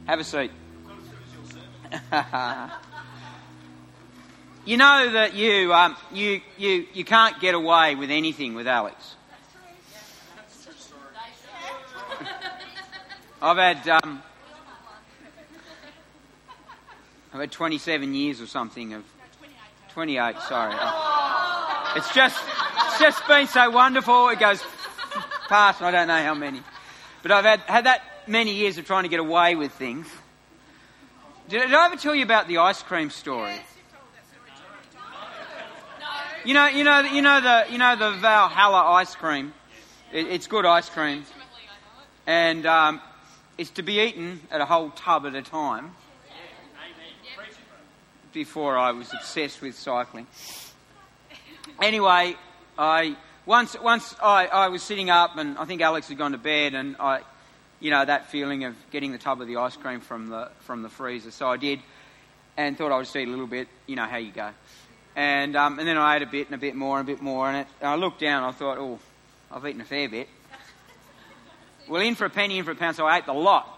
Have a seat. You know that you can't get away with anything with Alex. I've had 27 years or something of 28. Sorry, it's just been so wonderful. It goes past, I don't know how many, but I've had that many years of trying to get away with things. Did I ever tell you about the ice cream story? You know the Valhalla ice cream. It's good ice cream, and it's to be eaten at a whole tub at a time. Before I was obsessed with cycling. Anyway, once I was sitting up, and I think Alex had gone to bed, and that feeling of getting the tub of the ice cream from the freezer. So I did, and thought I would just eat a little bit. You know how you go. And then I ate a bit and a bit more and a bit more, and I looked down. And I thought, oh, I've eaten a fair bit. Well, in for a penny, in for a pound. So I ate the lot.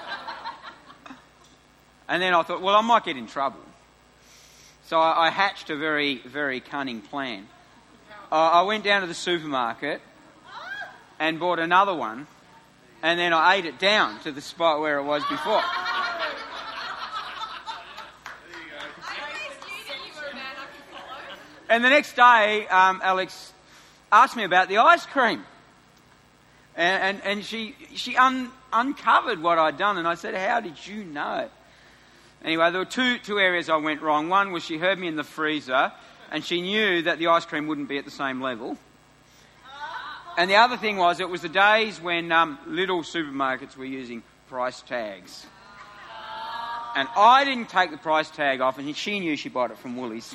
And then I thought, well, I might get in trouble. So I hatched a very, very cunning plan. I went down to the supermarket and bought another one, and then I ate it down to the spot where it was before. And the next day, Alex asked me about the ice cream, and she uncovered what I'd done, and I said, "How did you know?" Anyway, there were two areas I went wrong. One was she heard me in the freezer, and she knew that the ice cream wouldn't be at the same level. And the other thing was, it was the days when little supermarkets were using price tags. And I didn't take the price tag off, and she knew she bought it from Woolies.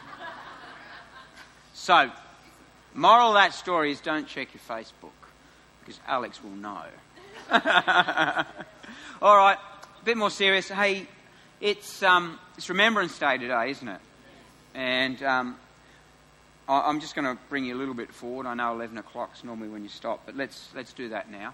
So, moral of that story is don't check your Facebook, because Alex will know. All right, a bit more serious. Hey, it's Remembrance Day today, isn't it? And I'm just going to bring you a little bit forward. I know 11 o'clock's normally when you stop, but let's do that now.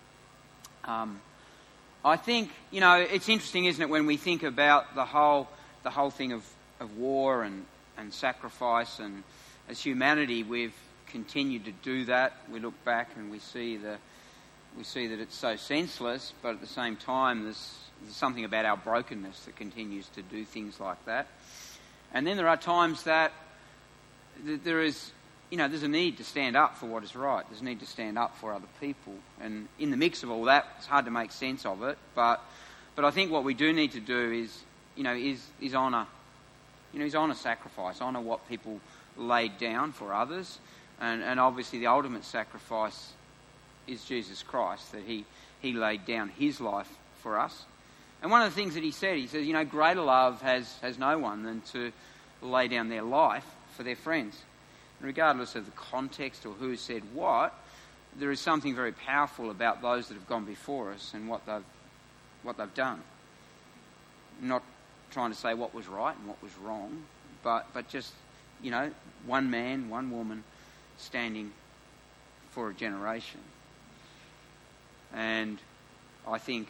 I think, it's interesting, isn't it, when we think about the whole thing of war and sacrifice, and as humanity we've continued to do that. We look back and we see that it's so senseless, but at the same time there's something about our brokenness that continues to do things like that. And then there are times that there's a need to stand up for what is right. There's a need to stand up for other people. And in the mix of all that, it's hard to make sense of it. But I think what we do need to do is honour. Is honour sacrifice, honour what people laid down for others. And obviously the ultimate sacrifice is Jesus Christ, that he laid down his life for us. And one of the things that he says, greater love has no one than to lay down their life for their friends. And regardless of the context or who said what, there is something very powerful about those that have gone before us and what they've done. Not trying to say what was right and what was wrong, but just, one man, one woman standing for a generation. And I think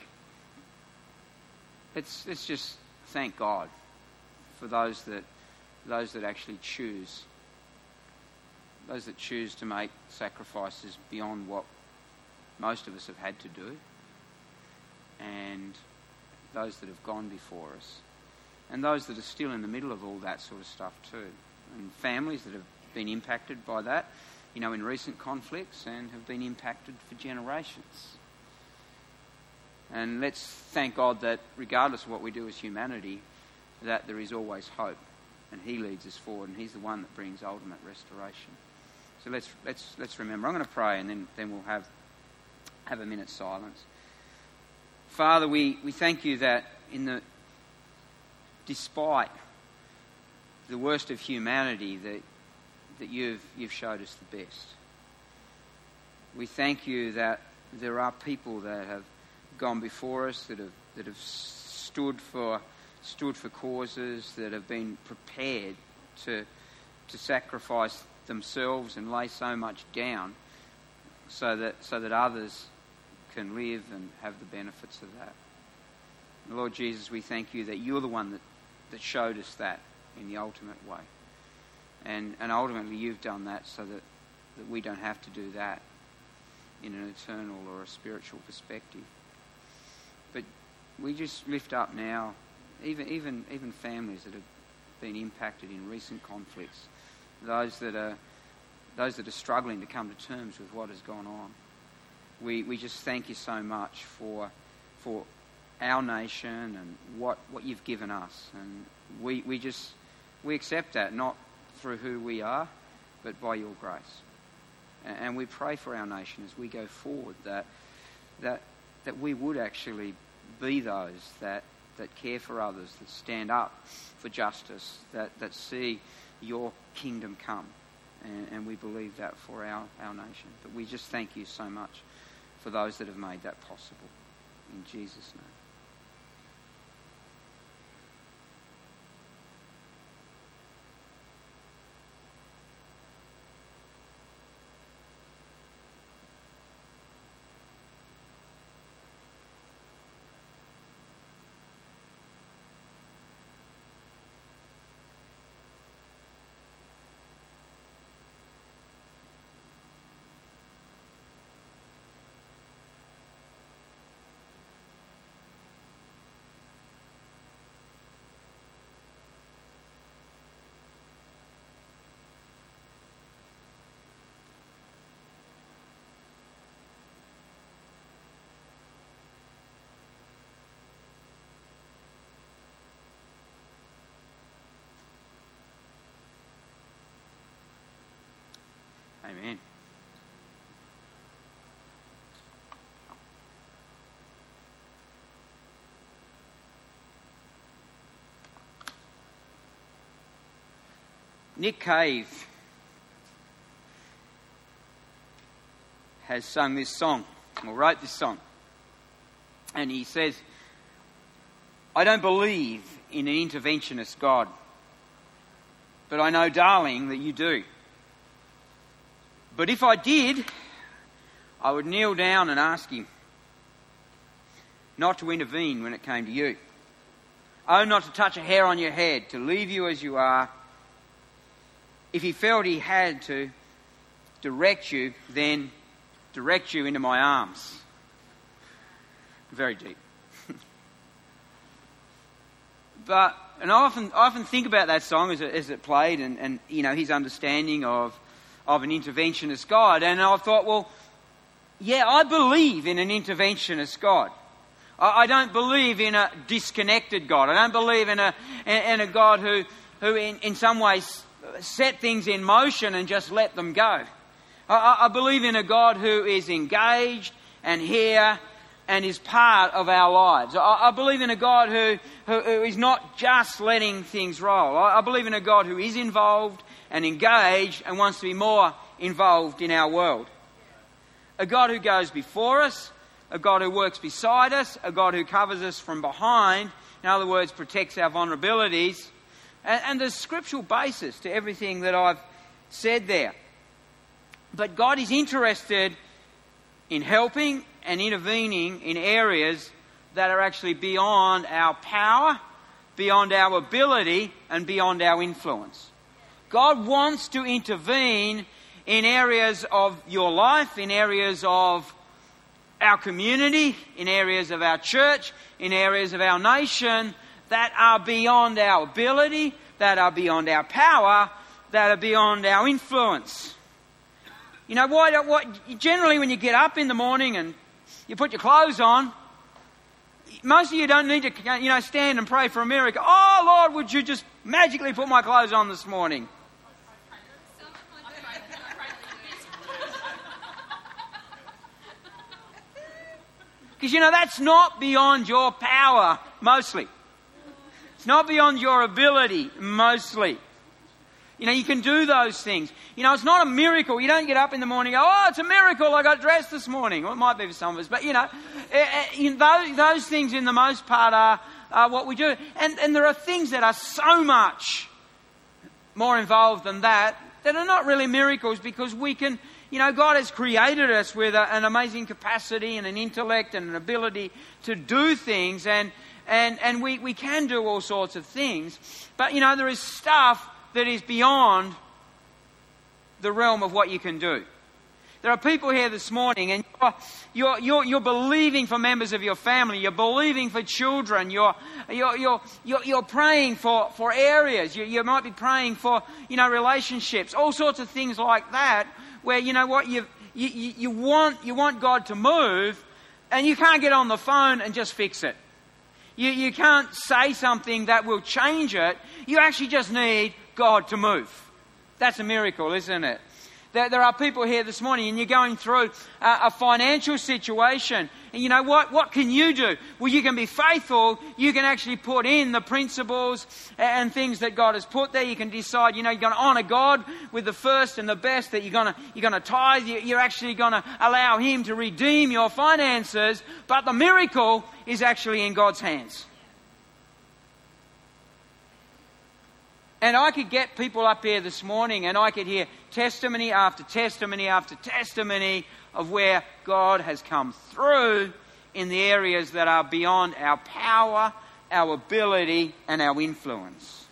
let's just thank God for those that actually choose. Those that choose to make sacrifices beyond what most of us have had to do. And those that have gone before us. And those that are still in the middle of all that sort of stuff too. And families that have been impacted by that, in recent conflicts, and have been impacted for generations. And let's thank God that regardless of what we do as humanity, that there is always hope. And he leads us forward, and he's the one that brings ultimate restoration. So let's remember. I'm going to pray, and then we'll have a minute's silence. Father, we thank you that despite the worst of humanity, that you've showed us the best. We thank you that there are people that have gone before us, that have stood for causes, that have been prepared to sacrifice themselves and lay so much down so that others can live and have the benefits of that. Lord Jesus, we thank you that you're the one that showed us that in the ultimate way. And ultimately you've done that so that we don't have to do that in an eternal or a spiritual perspective. But we just lift up now even families that have been impacted in recent conflicts, those that are struggling to come to terms with what has gone on. We just thank you so much for our nation and what you've given us, and we accept that, not through who we are, but by your grace. And we pray for our nation as we go forward that we would actually be those that care for others, that stand up for justice, that see your kingdom come. And we believe that for our nation. But we just thank you so much for those that have made that possible. In Jesus' name. Amen. Nick Cave has sung this song, or wrote this song. And he says, I don't believe in an interventionist God, but I know, darling, that you do. But if I did, I would kneel down and ask him not to intervene when it came to you. Oh, not to touch a hair on your head, to leave you as you are. If he felt he had to direct you, then direct you into my arms. Very deep. And I often think about that song as it played, and you know, his understanding of an interventionist God. And I thought, well, yeah, I believe in an interventionist God. I don't believe in a disconnected God. I don't believe in a God who in some ways set things in motion and just let them go. I believe in a God who is engaged and here and is part of our lives. I believe in a God who is not just letting things roll. I believe in a God who is involved and engaged and wants to be more involved in our world. A God who goes before us, a God who works beside us, a God who covers us from behind, in other words, protects our vulnerabilities. And there's scriptural basis to everything that I've said there. But God is interested in helping and intervening in areas that are actually beyond our power, beyond our ability, and beyond our influence. God wants to intervene in areas of your life, in areas of our community, in areas of our church, in areas of our nation that are beyond our ability, that are beyond our power, that are beyond our influence. You know, generally when you get up in the morning and you put your clothes on, most of you don't need to, stand and pray for a miracle. Oh, Lord, would you just magically put my clothes on this morning? Because, that's not beyond your power, mostly. It's not beyond your ability, mostly. You can do those things. It's not a miracle. You don't get up in the morning and go, oh, it's a miracle, I got dressed this morning. Well, it might be for some of us. But, those things in the most part are what we do. And there are things that are so much more involved than that are not really miracles, because we can God has created us with an amazing capacity and an intellect and an ability to do things, and we can do all sorts of things. But, there is stuff that is beyond the realm of what you can do. There are people here this morning, and you're believing for members of your family. You're believing for children. You're praying for areas. You might be praying for relationships, all sorts of things like that. Where you want God to move, and you can't get on the phone and just fix it. You can't say something that will change it. You actually just need God to move. That's a miracle, isn't it? There are people here this morning, and you're going through a financial situation. And you know what? What can you do? Well, you can be faithful. You can actually put in the principles and things that God has put there. You can decide, you're going to honour God with the first and the best, that you're going to tithe. You're actually going to allow Him to redeem your finances. But the miracle is actually in God's hands. And I could get people up here this morning, and I could hear testimony after testimony after testimony of where God has come through in the areas that are beyond our power, our ability, and our influence.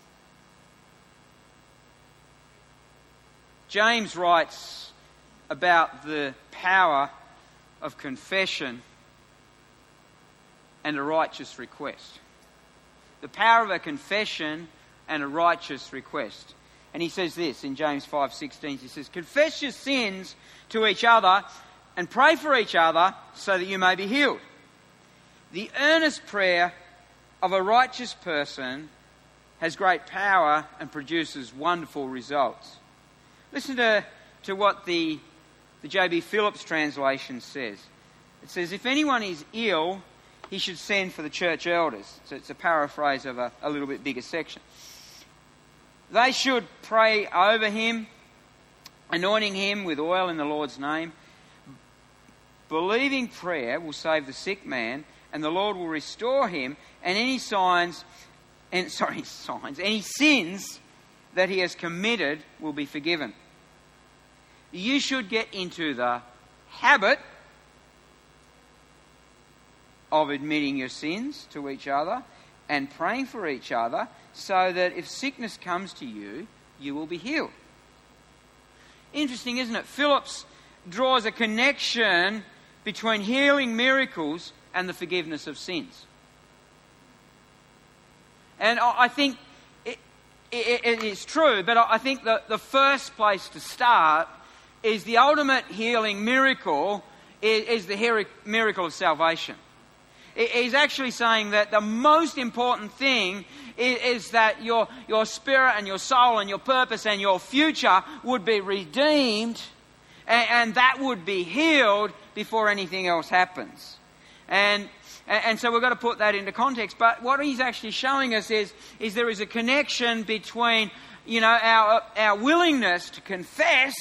James writes about the power of confession and a righteous request. The power of a confession and a righteous request. And he says this in James 5:16. He says, "Confess your sins to each other and pray for each other so that you may be healed. The earnest prayer of a righteous person has great power and produces wonderful results." Listen to what the J.B. Phillips translation says. It says, "If anyone is ill, he should send for the church elders." So it's a paraphrase of a little bit bigger section. "They should pray over him, anointing him with oil in the Lord's name. Believing prayer will save the sick man, and the Lord will restore him, and any sins that he has committed will be forgiven. You should get into the habit of admitting your sins to each other and praying for each other, so that if sickness comes to you, you will be healed." Interesting, isn't it? Phillips draws a connection between healing miracles and the forgiveness of sins. And I think it is true, but I think that the first place to start is the ultimate healing miracle is the miracle of salvation. He's actually saying that the most important thing is that your spirit and your soul and your purpose and your future would be redeemed, and that would be healed before anything else happens. And so we've got to put that into context. But what he's actually showing us is there is a connection between, our willingness to confess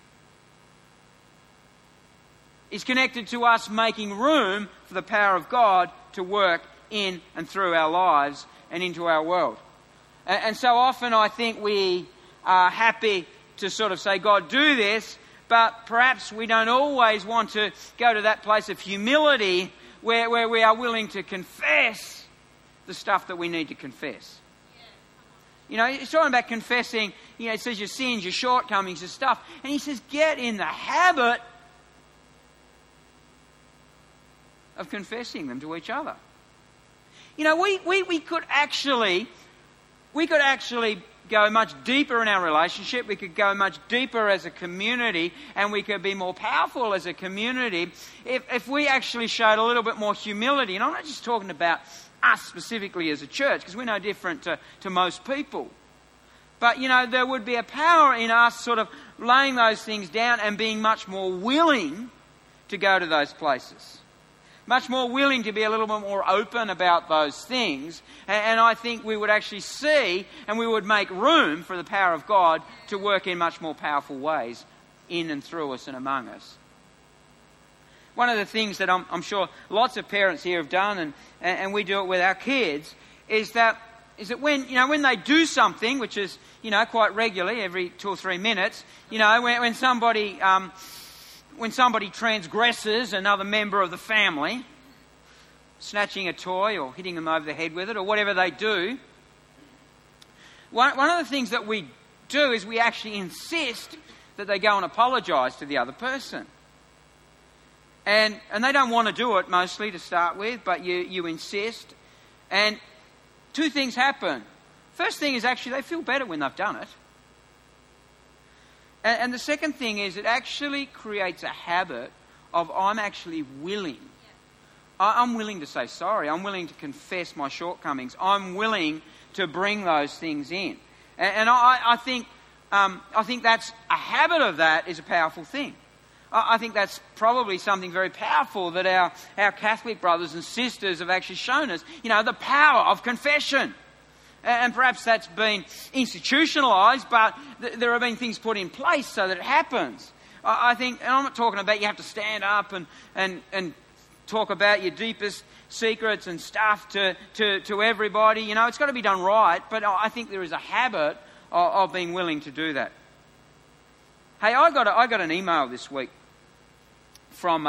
is connected to us making room for the power of God to work in and through our lives and into our world. And so often I think we are happy to sort of say, "God, do this," but perhaps we don't always want to go to that place of humility where we are willing to confess the stuff that we need to confess. It's talking about confessing, it says your sins, your shortcomings, your stuff. And he says, get in the habit of confessing them to each other. We could actually go much deeper in our relationship. We could go much deeper as a community, and we could be more powerful as a community if we actually showed a little bit more humility. And I'm not just talking about us specifically as a church, because we're no different to most people. But, there would be a power in us sort of laying those things down and being much more willing to go to those places. Much more willing to be a little bit more open about those things. And I think we would actually see, and we would make room for the power of God to work in much more powerful ways in and through us and among us. One of the things that I'm sure lots of parents here have done, and we do it with our kids, is that is that when they do something, which is, quite regularly, every 2 or 3 minutes, when somebody transgresses another member of the family, snatching a toy or hitting them over the head with it or whatever they do, one of the things that we do is we actually insist that they go and apologise to the other person. And they don't want to do it mostly to start with, but you insist. And 2 things happen. First thing is actually they feel better when they've done it. And the second thing is it actually creates a habit of I'm actually willing. I'm willing to say sorry. I'm willing to confess my shortcomings. I'm willing to bring those things in. And I think that's a habit of that is a powerful thing. I think that's probably something very powerful that our Catholic brothers and sisters have actually shown us. The power of confession. And perhaps that's been institutionalised, but there have been things put in place so that it happens. I think, and I'm not talking about you have to stand up and talk about your deepest secrets and stuff to everybody. It's got to be done right, but I think there is a habit of being willing to do that. Hey, I got an email this week from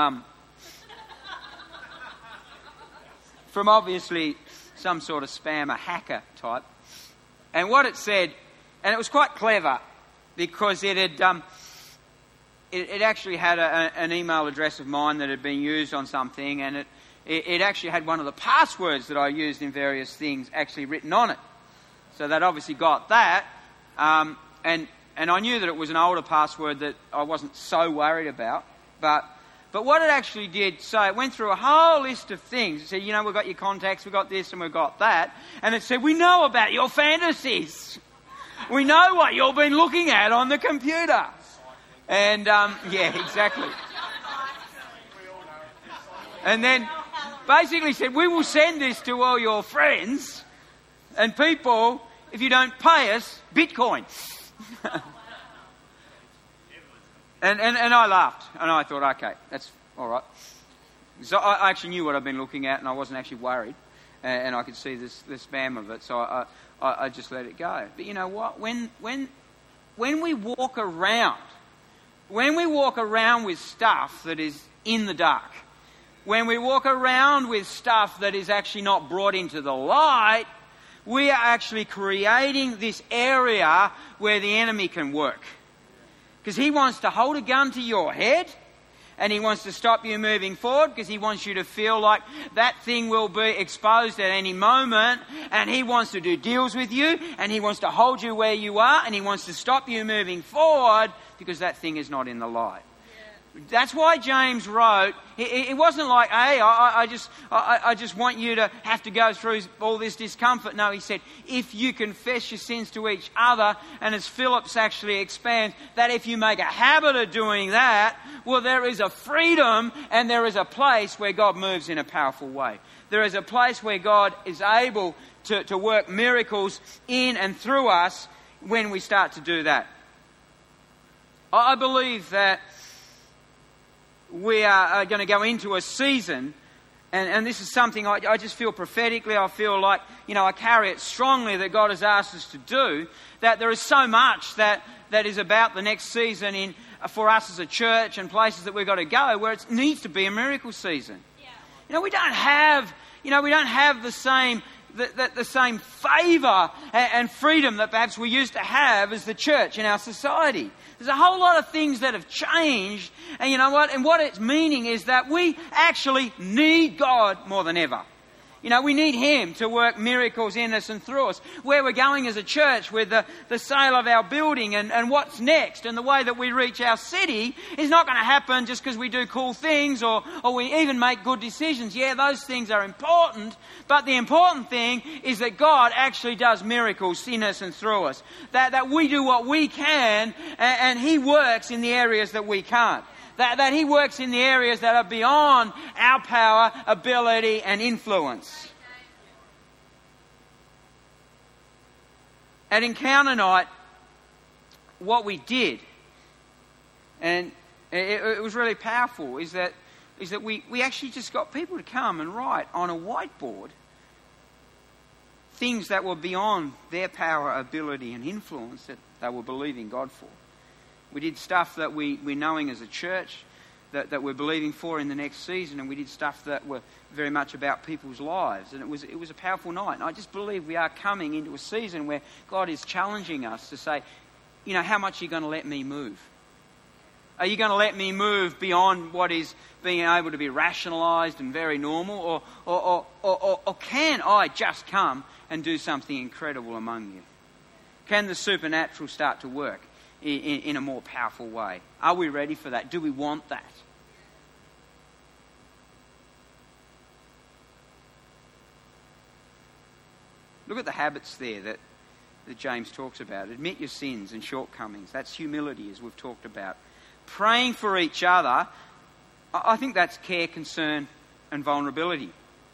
obviously some sort of spammer, hacker type. And what it said, and it was quite clever because it actually had an email address of mine that had been used on something, and it actually had one of the passwords that I used in various things actually written on it. So that obviously got that. And I knew that it was an older password that I wasn't so worried about. But what it actually did, so it went through a whole list of things. It said, we've got your contacts, we've got this and we've got that. And it said, we know about your fantasies. We know what you've been looking at on the computer. And, yeah, exactly. And then basically said, we will send this to all your friends and people if you don't pay us Bitcoin. And I laughed, and I thought, okay, that's all right. So I actually knew what I'd been looking at, and I wasn't actually worried, and I could see the spam of it, so I just let it go. But you know what? When we walk around with stuff that is in the dark, when we walk around with stuff that is actually not brought into the light, we are actually creating this area where the enemy can work. Because he wants to hold a gun to your head, and he wants to stop you moving forward because he wants you to feel like that thing will be exposed at any moment, and he wants to do deals with you, and he wants to hold you where you are, and he wants to stop you moving forward because that thing is not in the light. That's why James wrote, it wasn't like, hey, I just want you to have to go through all this discomfort. No, he said, if you confess your sins to each other, and as Phillips actually expands, that if you make a habit of doing that, well, there is a freedom and there is a place where God moves in a powerful way. There is a place where God is able to work miracles in and through us when we start to do that. I believe that we are going to go into a season, and this is something I just feel prophetically, I feel like, I carry it strongly that God has asked us to do, that there is so much that is about the next season for us as a church and places that we've got to go where it needs to be a miracle season. Yeah. We don't have the same favour and freedom that perhaps we used to have as the church in our society. There's a whole lot of things that have changed, and you know what? And what it's meaning is that we actually need God more than ever. We need Him to work miracles in us and through us. Where we're going as a church with the sale of our building and what's next and the way that we reach our city is not going to happen just because we do cool things or we even make good decisions. Yeah, those things are important, but the important thing is that God actually does miracles in us and through us. That we do what we can and He works in the areas that we can't. That He works in the areas that are beyond our power, ability and influence. At Encounter Night, what we did, and it was really powerful, is that we actually just got people to come and write on a whiteboard things that were beyond their power, ability and influence that they were believing God for. We did stuff that we're knowing as a church that we're believing for in the next season, and we did stuff that were very much about people's lives. And it was a powerful night. And I just believe we are coming into a season where God is challenging us to say, how much are you going to let me move? Are you going to let me move beyond what is being able to be rationalised and very normal? Or can I just come and do something incredible among you? Can the supernatural start to work in a more powerful way? Are we ready for that? Do we want that? Look at the habits there that James talks about. Admit your sins and shortcomings. That's humility, as we've talked about. Praying for each other, I think that's care, concern and vulnerability.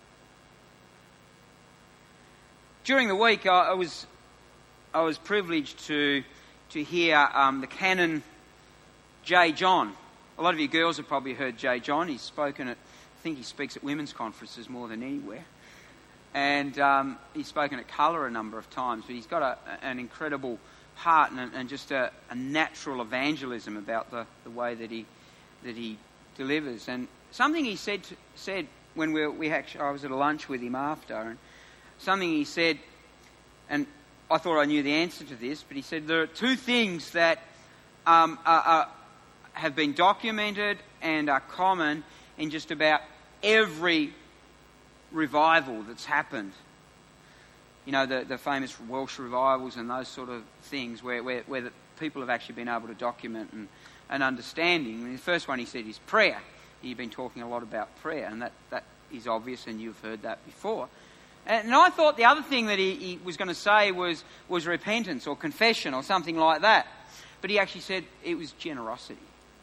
During the week, I was privileged to hear the Canon J. John. A lot of you girls have probably heard J. John. He's spoken I think he speaks at women's conferences more than anywhere. And he's spoken at Colour a number of times, but he's got an incredible heart and just a natural evangelism about the way that he delivers. And something he said when I was at a lunch with him after, and something he said, and I thought I knew the answer to this, but he said there are two things that have been documented and are common in just about every revival that's happened. The famous Welsh revivals and those sort of things where the people have actually been able to document and understanding. And the first one he said is prayer. He'd been talking a lot about prayer, and that is obvious, and you've heard that before. And I thought the other thing that he was going to say was repentance or confession or something like that. But he actually said it was generosity.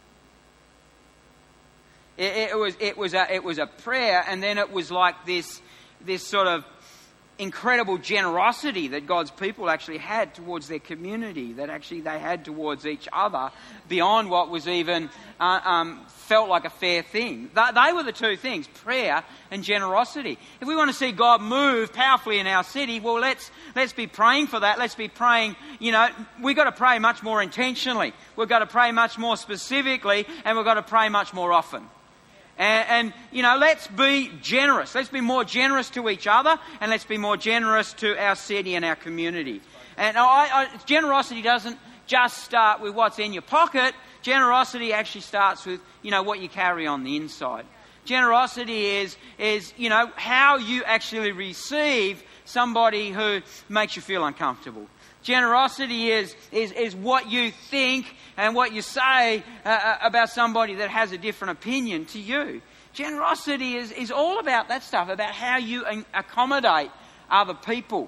It was a prayer, and then it was like this sort of incredible generosity that God's people actually had towards their community, that actually they had towards each other beyond what was even felt like a fair thing. They were the two things, prayer and generosity. If we want to see God move powerfully in our city, well, let's be praying for that. Let's be praying, we've got to pray much more intentionally. We've got to pray much more specifically, and we've got to pray much more often. And let's be generous. Let's be more generous to each other, and let's be more generous to our city and our community. And generosity doesn't just start with what's in your pocket. Generosity actually starts with, what you carry on the inside. Generosity is how you actually receive somebody who makes you feel uncomfortable. Generosity is what you think and what you say about somebody that has a different opinion to you. Generosity is all about that stuff, about how you accommodate other people.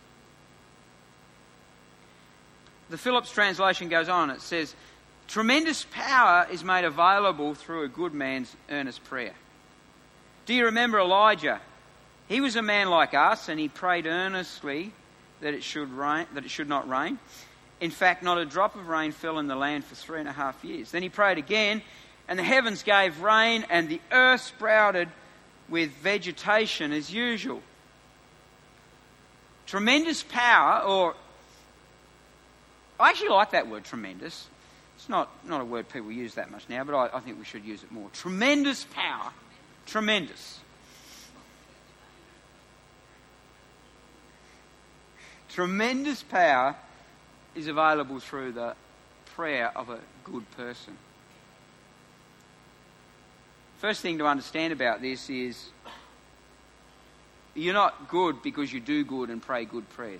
The Phillips translation goes on. It says, tremendous power is made available through a good man's earnest prayer. Do you remember Elijah? He was a man like us, and he prayed earnestly that it should not rain. In fact, not a drop of rain fell in the land for 3.5 years. Then he prayed again, and the heavens gave rain, and the earth sprouted with vegetation as usual. Tremendous power, or I actually like that word, tremendous. It's not a word people use that much now, but I think we should use it more. Tremendous power. Tremendous. Tremendous power is available through the prayer of a good person. First thing to understand about this is you're not good because you do good and pray good prayers.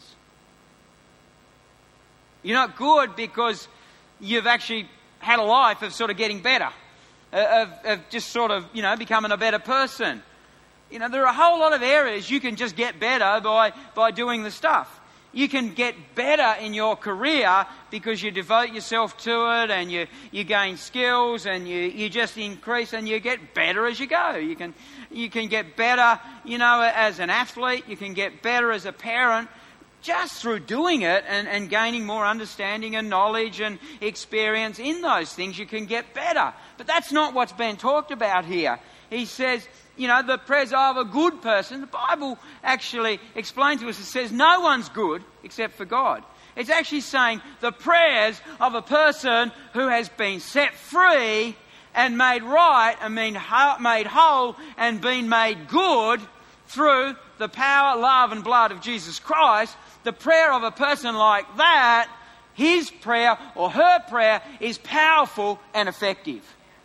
You're not good because you've actually had a life of sort of getting better, of just sort of, becoming a better person. There are a whole lot of areas you can just get better by doing the stuff. You can get better in your career because you devote yourself to it, and you gain skills, and you just increase, and you get better as you go. You can get better, as an athlete. You can get better as a parent just through doing it and gaining more understanding and knowledge and experience in those things. You can get better. But that's not what's been talked about here. He says the prayers of a good person. The Bible actually explains to us, it says no one's good except for God. It's actually saying the prayers of a person who has been set free and made right and been made whole and been made good through the power, love and blood of Jesus Christ. The prayer of a person like that, his prayer or her prayer, is powerful and effective.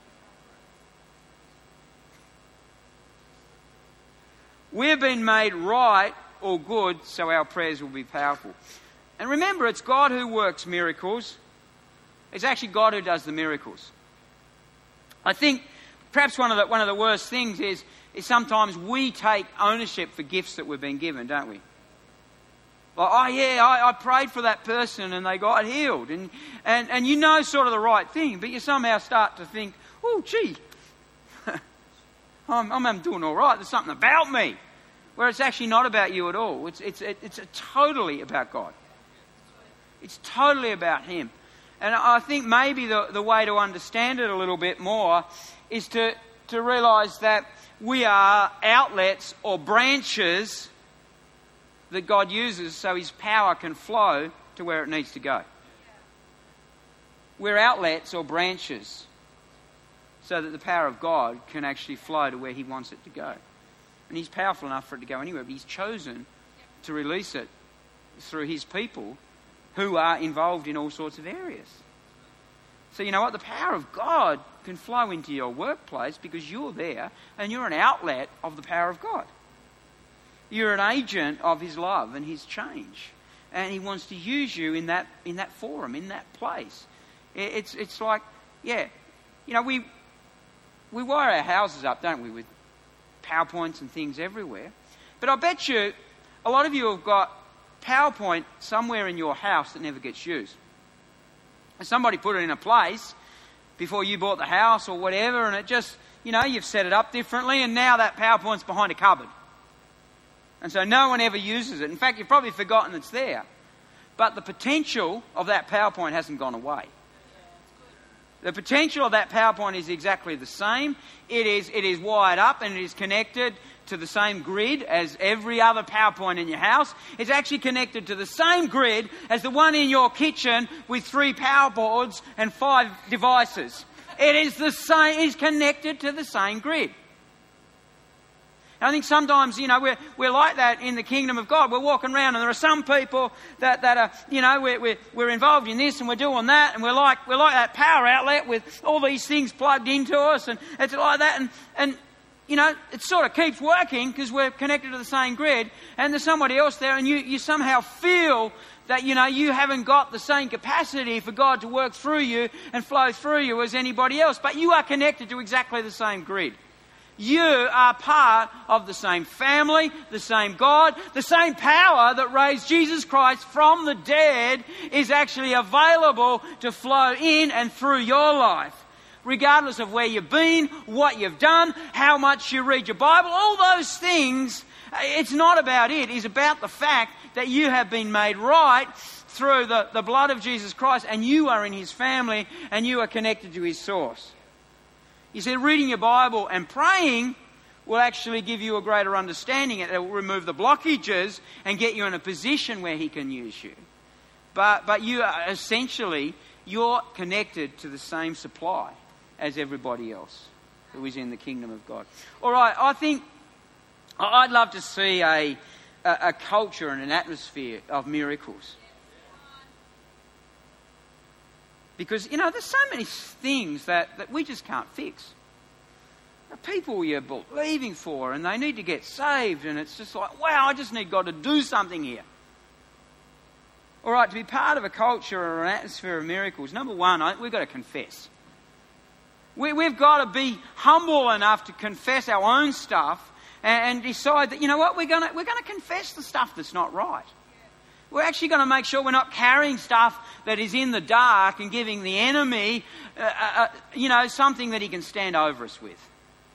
We've been made right or good, so our prayers will be powerful. And remember, it's God who works miracles. It's actually God who does the miracles. I think perhaps one of the worst things is sometimes we take ownership for gifts that we've been given, don't we? Like, I prayed for that person and they got healed. And you know sort of the right thing, but you somehow start to think, oh, gee, I'm doing all right. There's something about me. Where it's actually not about you at all. It's totally about God. It's totally about Him. And I think maybe the way to understand it a little bit more is to realise that we are outlets or branches that God uses so His power can flow to where it needs to go. We're outlets or branches so that the power of God can actually flow to where He wants it to go. And He's powerful enough for it to go anywhere, but He's chosen to release it through His people who are involved in all sorts of areas. So you know what? The power of God can flow into your workplace because you're there and you're an outlet of the power of God. You're an agent of His love and His change. And He wants to use you in that forum, in that place. It's like, yeah, we wire our houses up, don't we, with PowerPoints and things everywhere. But I bet you a lot of you have got PowerPoint somewhere in your house that never gets used. And somebody put it in a place before you bought the house or whatever, and it just, you've set it up differently, and now that PowerPoint's behind a cupboard. And so no one ever uses it. In fact, you've probably forgotten it's there. But the potential of that PowerPoint hasn't gone away. The potential of that PowerPoint is exactly the same. It is wired up and it is connected to the same grid as every other PowerPoint in your house. It's actually connected to the same grid as the one in your kitchen with 3 power boards and 5 devices. It is the same. It's connected to the same grid. And I think sometimes, we're like that in the kingdom of God. We're walking around and there are some people that are, we're involved in this and we're doing that, and we're like that power outlet with all these things plugged into us, and it's like that, and it sort of keeps working because we're connected to the same grid, and there's somebody else there and you somehow feel that, you haven't got the same capacity for God to work through you and flow through you as anybody else, but you are connected to exactly the same grid. You are part of the same family, the same God, the same power that raised Jesus Christ from the dead is actually available to flow in and through your life. Regardless of where you've been, what you've done, how much you read your Bible, all those things, it's not about it. It's about the fact that you have been made right through the blood of Jesus Christ, and you are in His family and you are connected to His source. You see, reading your Bible and praying will actually give you a greater understanding. It will remove the blockages and get you in a position where He can use you. But you are essentially, you're connected to the same supply as everybody else who is in the kingdom of God. All right, I think I'd love to see a culture and an atmosphere of miracles. Because, there's so many things that we just can't fix. The people you're believing for and they need to get saved, and it's just like, wow, I just need God to do something here. All right, to be part of a culture or an atmosphere of miracles, number one, we've got to confess. We've got to be humble enough to confess our own stuff and decide that, we're going to confess the stuff that's not right. We're actually going to make sure we're not carrying stuff that is in the dark and giving the enemy, something that he can stand over us with.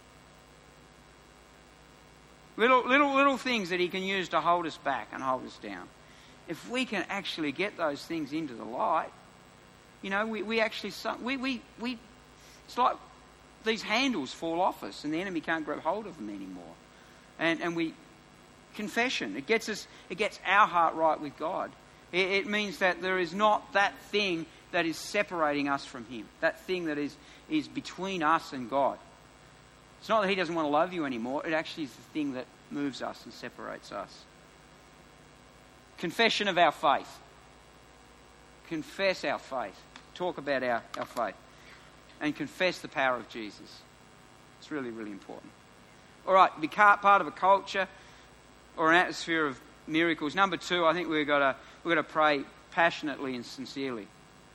Little things that he can use to hold us back and hold us down. If we can actually get those things into the light, we actually, it's like these handles fall off us and the enemy can't grab hold of them anymore. And we confession. It gets our heart right with God. It means that there is not that thing that is separating us from Him. That thing that is between us and God. It's not that He doesn't want to love you anymore. It actually is the thing that moves us and separates us. Confession of our faith. Confess our faith. Talk about our faith. And confess the power of Jesus. It's really, really important. All right, be part of a culture or an atmosphere of miracles. Number 2, I think we've got to pray passionately and sincerely.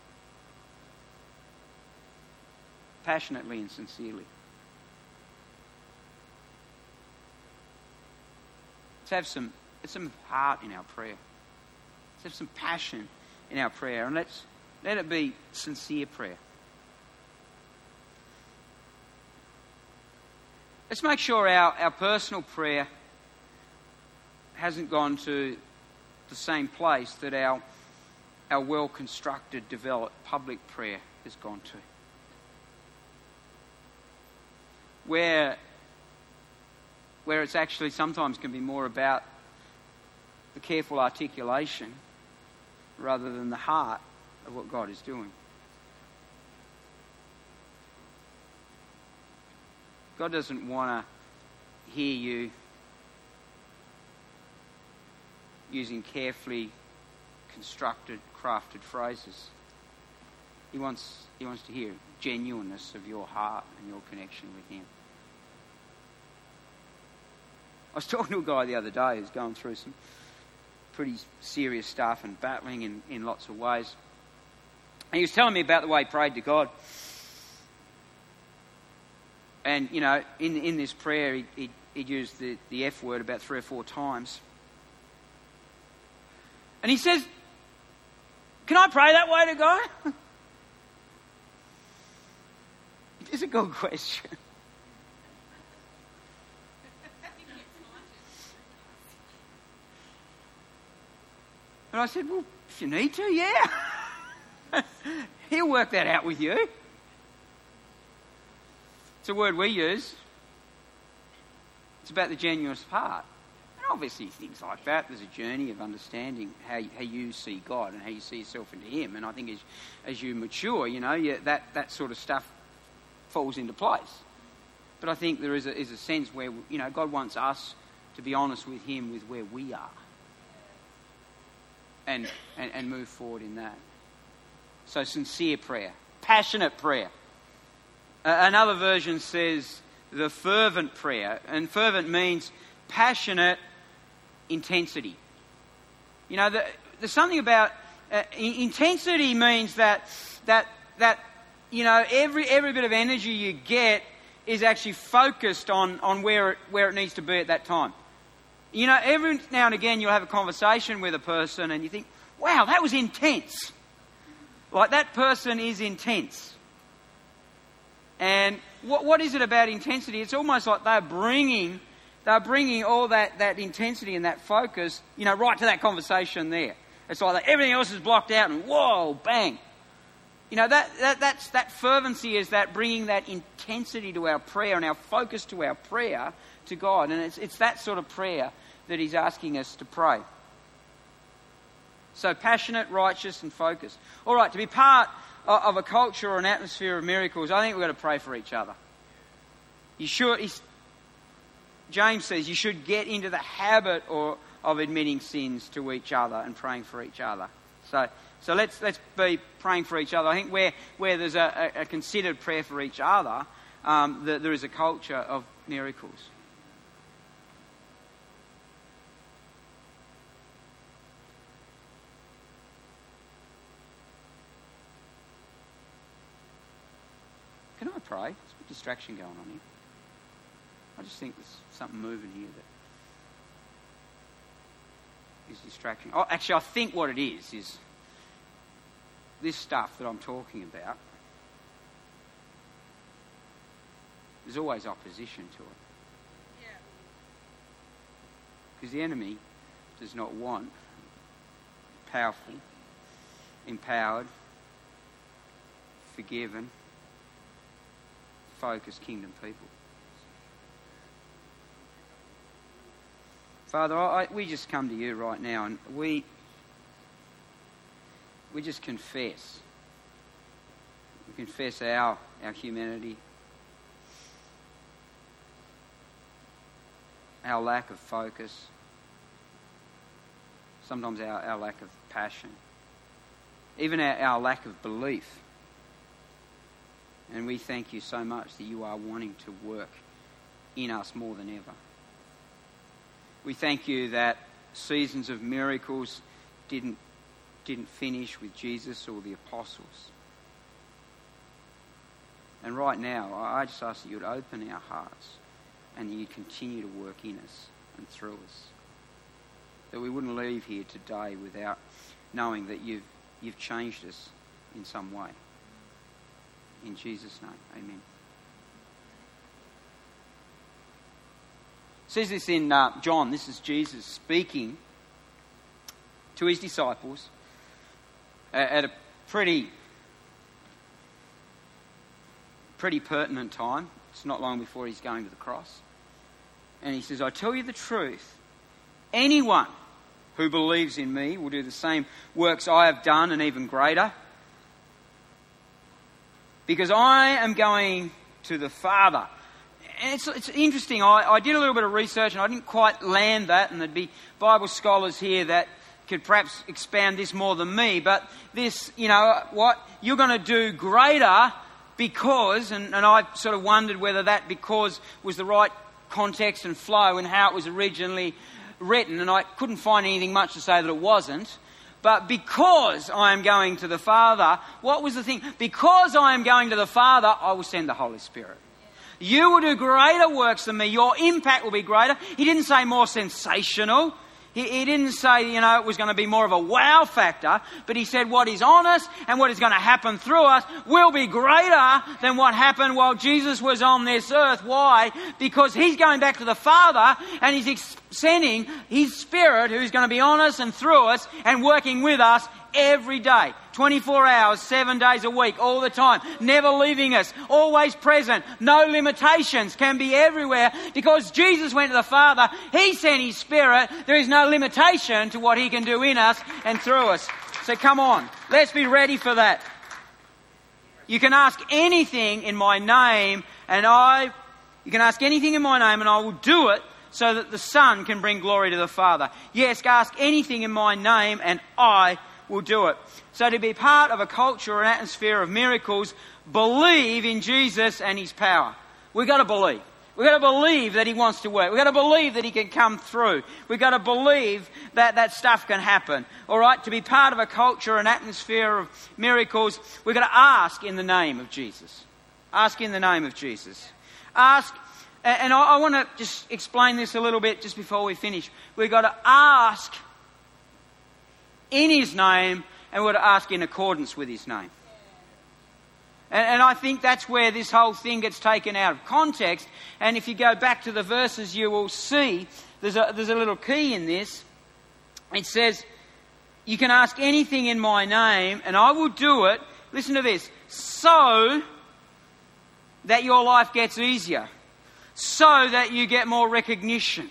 Passionately and sincerely. Let's have some heart in our prayer. Let's have some passion in our prayer, and let it be sincere prayer. Let's make sure our personal prayer hasn't gone to the same place that our well-constructed, developed public prayer has gone to. Where it's actually sometimes can be more about the careful articulation rather than the heart of what God is doing. God doesn't want to hear you using carefully constructed, crafted phrases. He wants to hear genuineness of your heart and your connection with Him. I was talking to a guy the other day who's going through some pretty serious stuff and battling in lots of ways. And he was telling me about the way he prayed to God. And, you know, in this prayer, he'd used the F word about 3 or 4 times. And he says, "Can I pray that way to God?" It's a good question. And I said, "Well, if you need to, yeah." He'll work that out with you. It's a word we use. It's about the genuineness of heart. And obviously things like that, there's a journey of understanding how you see God and how you see yourself into Him. And I think as you mature, you know, that sort of stuff falls into place. But I think there is a sense where, you know, God wants us to be honest with Him with where we are. And move forward in that. So sincere prayer. Passionate prayer. Another version says the fervent prayer. And fervent means passionate intensity. You know, there's something about... intensity means that you know, every bit of energy you get is actually focused on where it needs to be at that time. You know, every now and again you'll have a conversation with a person and you think, wow, that was intense. Like, that person is intense. And what is it about intensity? It's almost like they're bringing all that intensity and that focus, you know, right to that conversation there. It's like everything else is blocked out and whoa, bang. You know, that fervency is that bringing that intensity to our prayer and our focus to our prayer to God. And it's that sort of prayer that He's asking us to pray. So passionate, righteous and focused. All right, to be part of a culture or an atmosphere of miracles, I think we've got to pray for each other. James says you should get into the habit of admitting sins to each other and praying for each other. So let's be praying for each other. I think where there's a considered prayer for each other, there is a culture of miracles. Can I pray? There's a distraction going on here. I just think there's something moving here that is distraction. Oh, actually, I think what it is this stuff that I'm talking about. There's always opposition to it. Because the enemy does not want powerful, empowered, forgiven, Jesus-focused kingdom people. Father, we just come to you right now, and we just confess. We confess our humanity, our lack of focus, sometimes our lack of passion, even our lack of belief. And we thank you so much that you are wanting to work in us more than ever. We thank you that seasons of miracles didn't finish with Jesus or the apostles. And right now, I just ask that you would open our hearts and that you'd continue to work in us and through us. That we wouldn't leave here today without knowing that you've changed us in some way. In Jesus' name, amen. It says this in John. This is Jesus speaking to his disciples at a pretty pertinent time. It's not long before he's going to the cross. And he says, I tell you the truth, anyone who believes in me will do the same works I have done and even greater. Because I am going to the Father. And it's interesting. I did a little bit of research and I didn't quite land that, and there'd be Bible scholars here that could perhaps expand this more than me. But this, what? You're going to do greater because, and I sort of wondered whether that because was the right context and flow and how it was originally written, and I couldn't find anything much to say that it wasn't. But because I am going to the Father, what was the thing? Because I am going to the Father, I will send the Holy Spirit. You will do greater works than me. Your impact will be greater. He didn't say more sensational. He didn't say, it was going to be more of a wow factor. But he said what is on us and what is going to happen through us will be greater than what happened while Jesus was on this earth. Why? Because he's going back to the Father and he's sending his Spirit who's going to be on us and through us and working with us every day. 24 hours, 7 days a week, all the time. Never leaving us. Always present. No limitations. Can be everywhere. Because Jesus went to the Father. He sent his Spirit. There is no limitation to what he can do in us and through us. So come on. Let's be ready for that. You can ask anything in my name and I will do it so that the Son can bring glory to the Father. Yes, ask anything in my name and I will do it. So to be part of a culture or an atmosphere of miracles, believe in Jesus and his power. We've got to believe. We've got to believe that he wants to work. We've got to believe that he can come through. We've got to believe that that stuff can happen. All right, to be part of a culture, an atmosphere of miracles, we've got to ask in the name of Jesus. Ask in the name of Jesus. Ask, and I want to just explain this a little bit just before we finish. We've got to ask in his name, and we're to ask in accordance with his name. And I think that's where this whole thing gets taken out of context. And if you go back to the verses, you will see there's a little key in this. It says, you can ask anything in my name, and I will do it. Listen to this. So that your life gets easier. So that you get more recognition.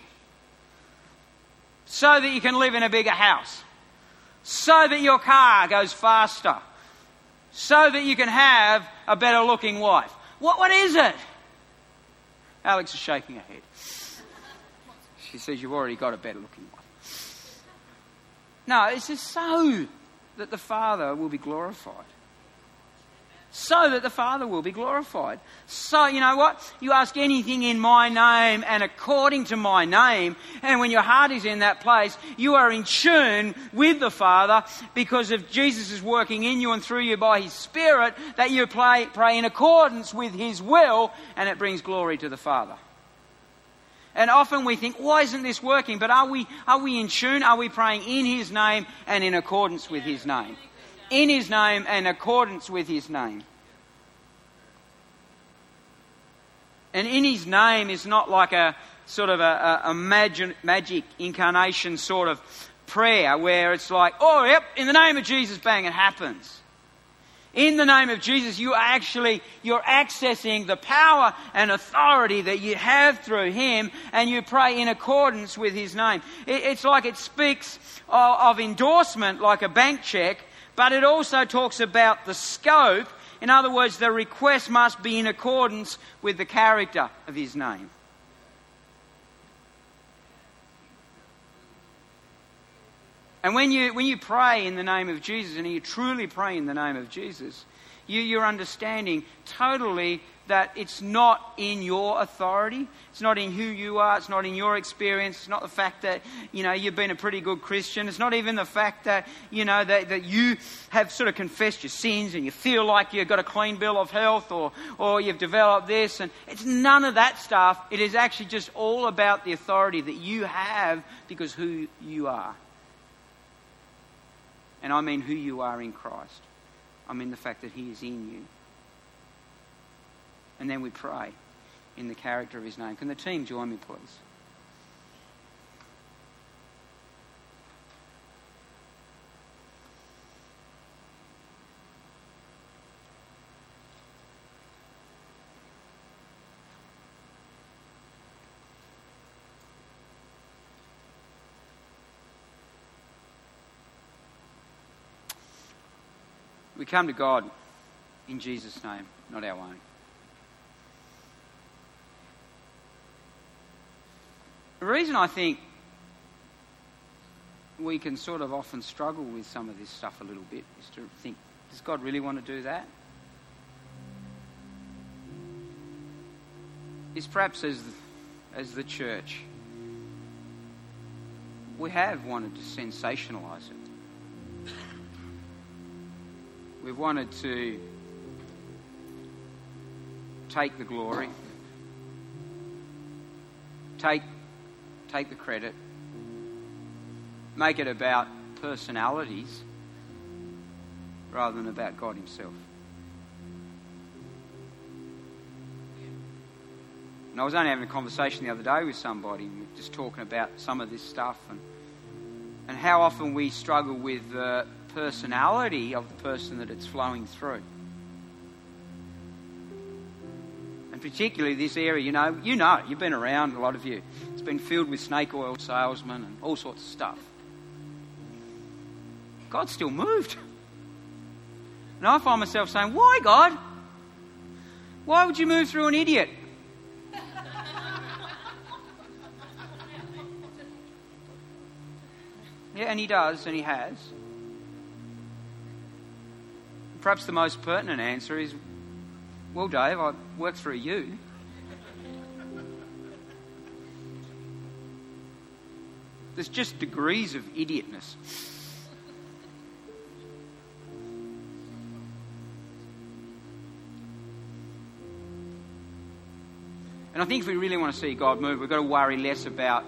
So that you can live in a bigger house. So that your car goes faster. So that you can have a better looking wife. What is it? Alex is shaking her head. She says you've already got a better looking wife. No, it's just so that the Father will be glorified. So that the Father will be glorified. So, you know what? You ask anything in my name and according to my name, and when your heart is in that place, you are in tune with the Father because of Jesus is working in you and through you by his Spirit, that you pray in accordance with his will, and it brings glory to the Father. And often we think, why isn't this working? But are we in tune? Are we praying in his name and in accordance with his name? In his name and accordance with his name. And in his name is not like a sort of a magic incarnation sort of prayer where it's like, oh, yep, in the name of Jesus, bang, it happens. In the name of Jesus, you're accessing the power and authority that you have through Him, and you pray in accordance with His name. It's like it speaks of endorsement, like a bank check, but it also talks about the scope. In other words, the request must be in accordance with the character of His name. And when you pray in the name of Jesus, and you truly pray in the name of Jesus, you're understanding totally that it's not in your authority, it's not in who you are, it's not in your experience, it's not the fact that, you've been a pretty good Christian, it's not even the fact that, that you have sort of confessed your sins and you feel like you've got a clean bill of health or you've developed this, and it's none of that stuff. It is actually just all about the authority that you have because who you are. And I mean who you are in Christ. I mean the fact that He is in you. And then we pray in the character of His name. Can the team join me, please? We come to God in Jesus' name, not our own. The reason I think we can sort of often struggle with some of this stuff a little bit is to think, does God really want to do that? Is perhaps as the church, we have wanted to sensationalise it. We've wanted to take the glory, take the credit, make it about personalities rather than about God Himself. And I was only having a conversation the other day with somebody, and we were just talking about some of this stuff and how often we struggle with the personality of the person that it's flowing through. And particularly this area, you've been around, a lot of you. It's been filled with snake oil salesmen and all sorts of stuff. God still moved. And I find myself saying, why, God? Why would you move through an idiot? Yeah, and He does, and He has. Perhaps the most pertinent answer is, well, Dave, I work through you. There's just degrees of idiotness. And I think if we really want to see God move, we've got to worry less about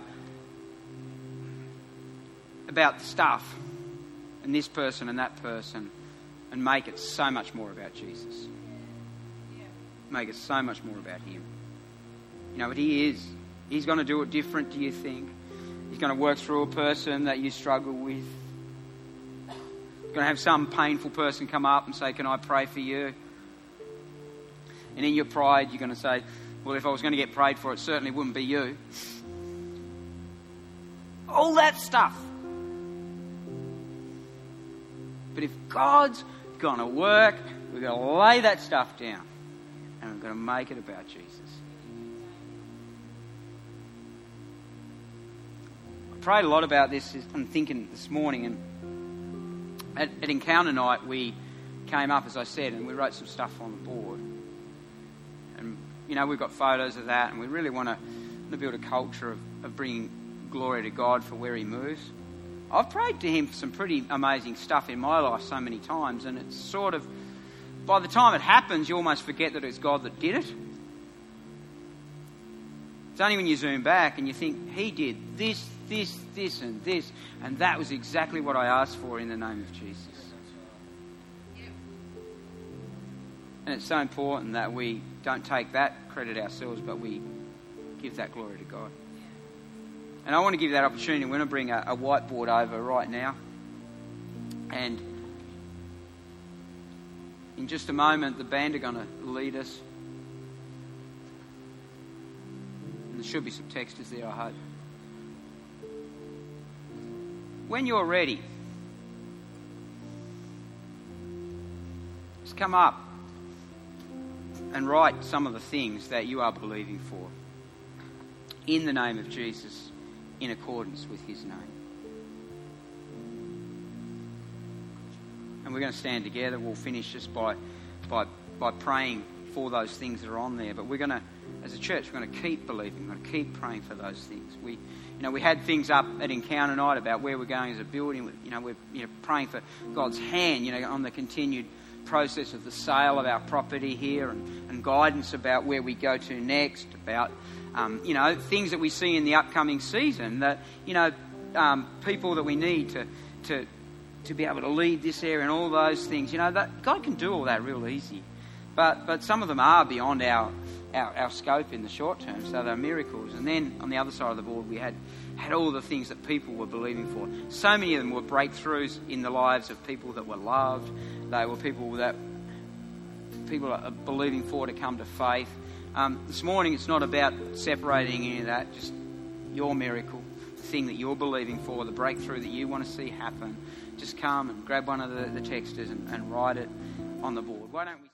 the stuff and this person and that person, and make it so much more about Jesus. Make it so much more about Him. But He's going to do it different, do you think? He's going to work through a person that you struggle with. He's going to have some painful person come up and say, can I pray for you? And in your pride, you're going to say, well, if I was going to get prayed for, it certainly wouldn't be you. All that stuff. But if God's going to work, we've got to lay that stuff down and we've got to make it about Jesus. I prayed a lot about this. I'm thinking this morning, and at Encounter Night we came up, as I said, and we wrote some stuff on the board. And we've got photos of that, and we really want to build a culture of bringing glory to God for where He moves. I've prayed to Him for some pretty amazing stuff in my life so many times, and it's sort of, by the time it happens, you almost forget that it's God that did it. It's only when you zoom back and you think, He did this, and this, and that was exactly what I asked for in the name of Jesus. And it's so important that we don't take that credit ourselves, but we give that glory to God. And I want to give that opportunity. We're going to bring a whiteboard over right now. And In just a moment, the band are going to lead us. And there should be some texters there, I hope. When you're ready, just come up and write some of the things that you are believing for in the name of Jesus, in accordance with his name. And we're going to stand together. We'll finish just by praying for those things that are on there. But we're going to, as a church, we're going to keep believing. We're going to keep praying for those things. We had things up at Encounter Night about where we're going as a building. We're praying for God's hand, on the continued process of the sale of our property here, and guidance about where we go to next, about things that we see in the upcoming season, that people that we need to be able to lead this area and all those things. That God can do all that real easy, but some of them are beyond our scope in the short term, so they're miracles. And then on the other side of the board, we had all the things that people were believing for. So many of them were breakthroughs in the lives of people that were loved. They were people are believing for to come to faith. This morning, it's not about separating any of that, just your miracle, the thing that you're believing for, the breakthrough that you want to see happen. Just come and grab one of the texters and write it on the board. Why don't we